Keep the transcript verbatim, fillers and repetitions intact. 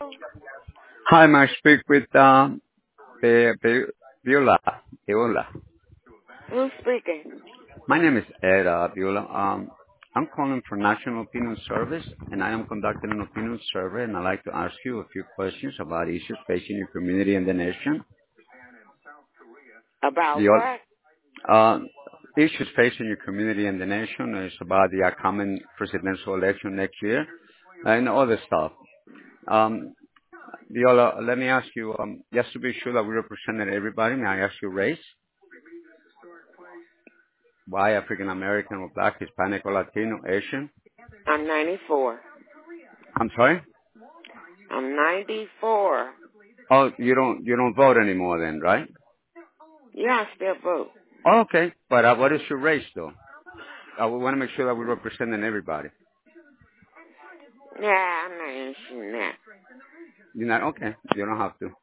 Hi, may I speak with um, Pe- Pe- Viola? Viola. Who's speaking? My name is Ed uh, Viola. Um, I'm calling for National Opinion Service, and I am conducting an opinion survey, and I'd like to ask you a few questions about issues facing your community and the nation. About The what? o- uh, issues facing your community and the nation is about the upcoming presidential election next year and other stuff. Um, Viola, let me ask you, um, just to be sure that we represented everybody, may I ask your race? Why African American or Black, Hispanic or Latino, Asian? I'm ninety-four. I'm sorry? I'm ninety-four. Oh, you don't you don't vote anymore then, right? Yeah, I still vote. Oh, okay. But uh, what is your race though? I want to make sure that we're representing everybody. Yeah, I'm not answering that. You're not okay. You don't have to.